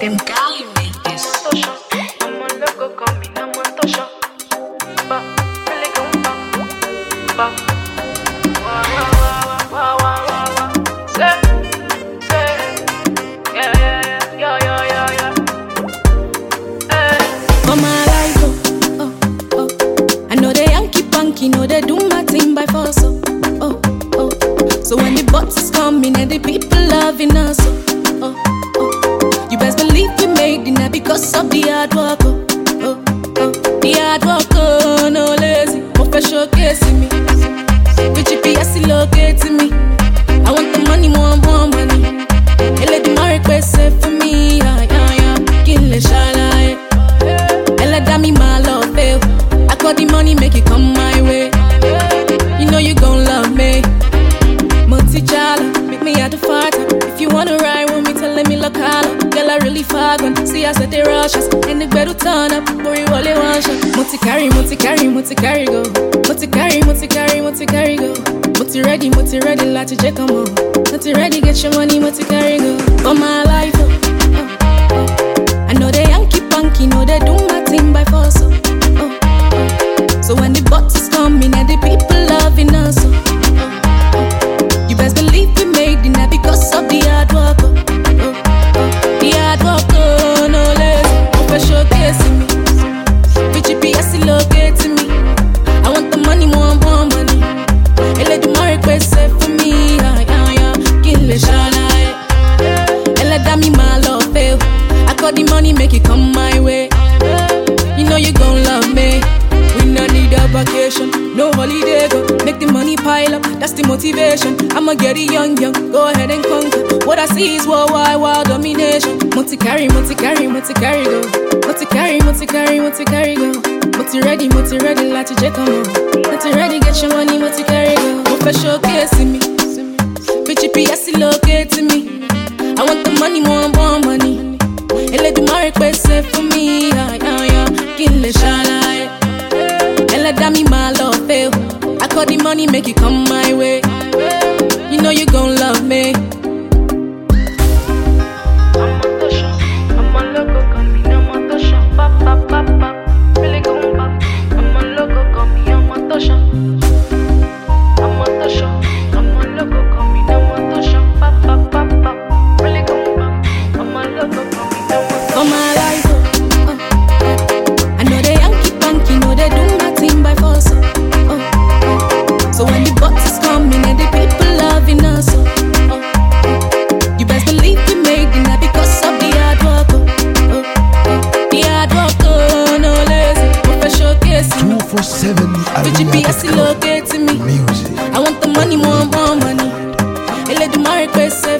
Them Cali make this. I'm a loco, combinamos en tosho. Ba, really come ba. Wah. Say, yeah. For my life, oh. I know they Yankee punky, know they do my thing by force, oh. So when the bots coming and the people loving us, oh. You best believe we made it because of the hard work, oh. The hard work, no lazy, professional showcasing me. With GPS locating me. I want the money, more money. And let my request say for me, yeah. Kill a shala, and let that me my love, eh. I got the money, make it come my way. You know you gon' love me. Multi-chala, make me at the fight. If you wanna ride with me, tell me look hollow. Girl, I really fag on. See us at the rushes. And the bed will turn up. Worry, all they want shot. Multi-carry, go. Multi-carry, go. Multi-ready, like to check 'em on. Multi-ready, get your money, multi-carry, go. For my life, oh. I know they Yankee punky, know they do my thing by force, oh. So when the bots coming and the people loving us, oh. You best believe we made it because of the hard work, oh. The hard work, no less. Professional showcasing me. With GPS locating me. I want the money, more money. And let my request say for me, yeah. Kill a shala, and let that me my love, eh. I got the money, make it come my way. You know you gon' love me. We no need a vacation, no holiday, go. Make the money pile up, that's the motivation. I'ma get it young, go ahead and conquer. What I see is world domination. Multi-carry, go. Multi-carry, go. Multi-ready, like to check 'em on. Multi-ready, get your money, multi-carry, go. Professional showcasing me. With GPS locating me. I want the money, more money. And let my request say for me, yeah. Kill a shala, and let that me my love, eh. I got the money, make it come my way. You know you gon' love me. I'm a loco, combinamos en tosho. Ba. Really come ba. I'm a loco, combinamos en tosho. I'm a tosho. I'm a loco, combinamos en tosho. Ba. Really come ba. I'm a loco, combinamos en tosho. For my life, oh. I know they Yankee punky, know they do my thing by force, oh. So when the bots is coming and the people loving us, oh. You best believe we made it because of the hard work, oh. The hard work, no lazy, professional showcasing me. 247 With GPS locating me. Music. I want the money, more money. And let my request say